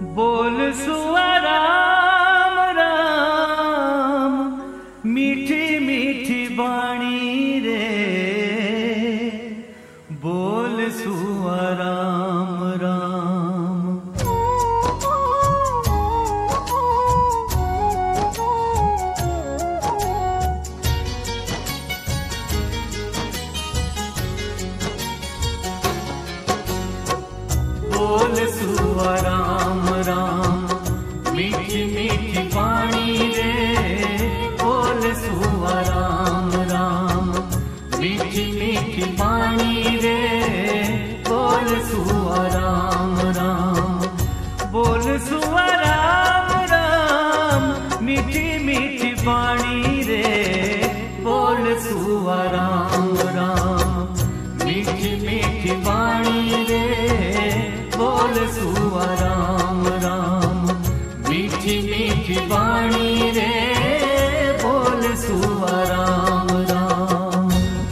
बोल सुआ राम राम, मीठी मीठी बाणी रे। बोल सुआ राम राम। बोल सुआ राम राम, मीठी मीठी बाणी रे। बोल सुआ राम राम, मीठी मीठी बाणी रे। बोल सुआ राम राम। बोल सुआ राम राम, मीठी मीठी बाणी रे। बोल सुआ राम राम, मीठी मीठी बाणी रे। बोल सुआ राम राम, मीठी मीठी बाणी रे। बोल सुआ राम राम।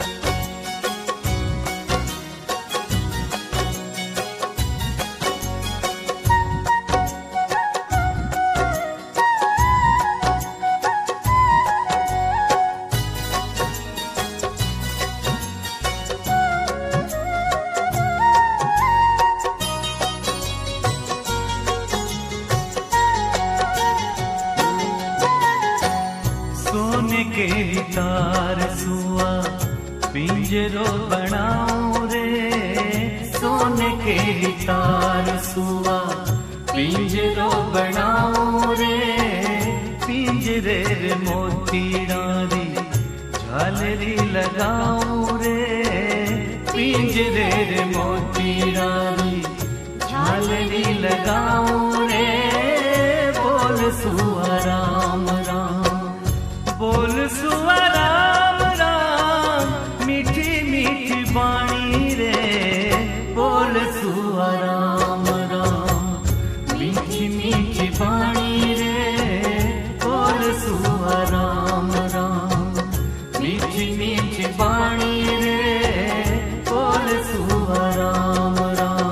सोने के तार सुआ पिंजरो बनाऊं रे। सोने के तार सुआ पिंजरो बनाऊं रे। पिंजरे रे मोती डाली झालरी लगाऊं रे। पिंजरे रे मोती डाली झालरी लगाऊं रे। बोल सुआ राम राम। बोल सुआ राम राम, मीठी मीठी बाणी रे। बोल सुआ राम राम, मीठी मीठी बाणी रे। बोल सुआ राम राम, मीठी मीठी बाणी रे। बोल सुआ राम राम।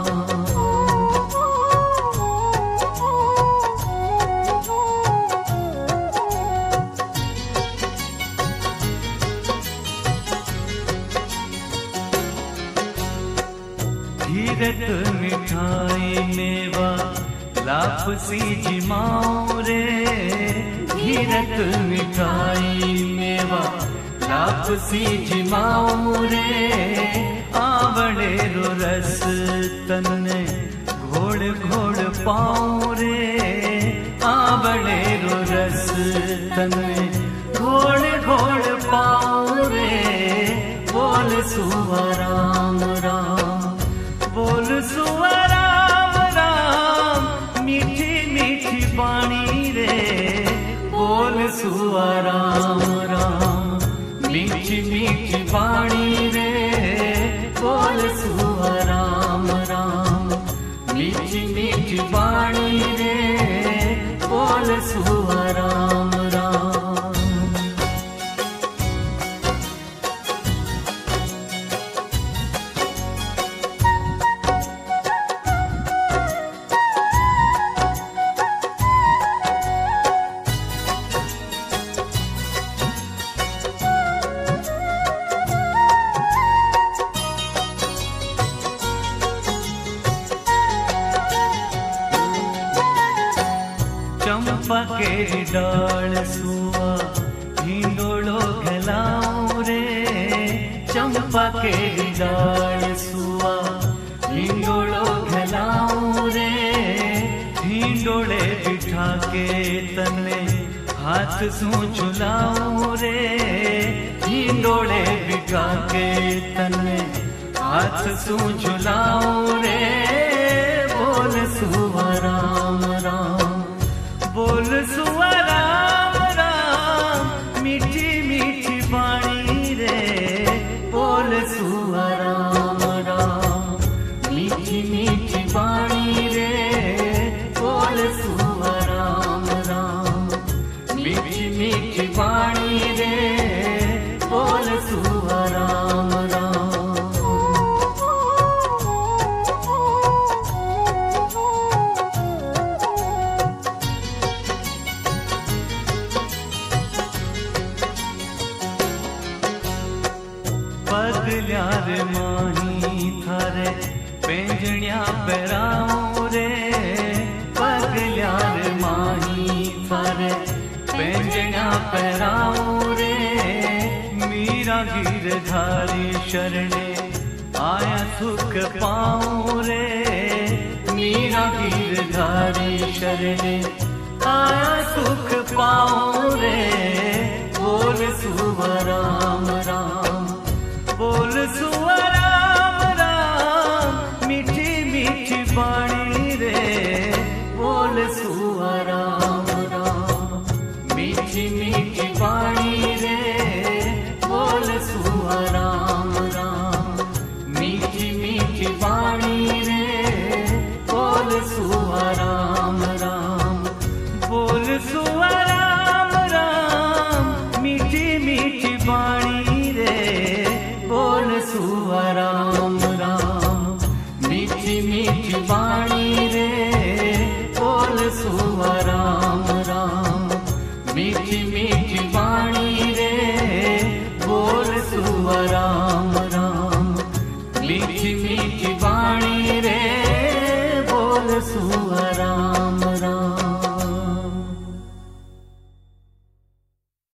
घीरत मिठाई मेवा लापसी जिमाऊं रे। घीरत मिठाई मेवा लापसी जिमाऊं रे। आंवले रो रस तन्ने घोड़ घोड़ पाऊं रे। आंवले रो रस तन्ने घोड़ घोड़ पाऊं रे। बोल सुआ राम राम। बोल सुआ राम राम, मीठी मीठी बाणी रे। बोल सुआ राम राम, मीठी मीठी बाणी रे। बोल सुआ राम राम, मीठी मीठी बाणी रे। बोल सुआ राम राम। चंपा के डाल सुआ हिंडोलो घलाऊं रे। चंपा के डाल सुआ हिंडोलो घलाऊं रे। हिंडोले बिठा के तने हाथ सू झुलाऊं रे। हिंडोले बिठा के तने हाथ सू झुलाऊं रे। बोल सुआ राम राम। बोल सुआ राम राम, मीठी मीठी बाणी रे। बोल सुआ राम राम, मीठी मीठी बाणी रे। बोल सुआ राम राम, मीठी मीठी बाणी रे। बोल सुआ राम राम। माही थारे पेंजणिया पैराऊं रे पगल्यार माही थारे पेंजणिया पैराऊं रे मीरा गिरधारी शरणे आया सुख पाऊं रे मीरा गिरधारी शरणे आया सुख पाऊं रे बोल सुवा राम राम बोल सुवा राम राम मीठी मीठी बाणी रे बोल सुवा राम राम मीठी मीठी बाणी रे बोल सुवा राम राम मीठी मीठी बाणी रे बोल सुवा राम राम बोल सुवा राम राम मीठी मीठी बाणी रे बोल सुवा राम राम मीठी मीठी बाणी रे बोल सुवा राम राम मीठी मीठी बाणी रे बोल सुवा राम राम मीठी मीठी बाणी रे बोल सुवा राम।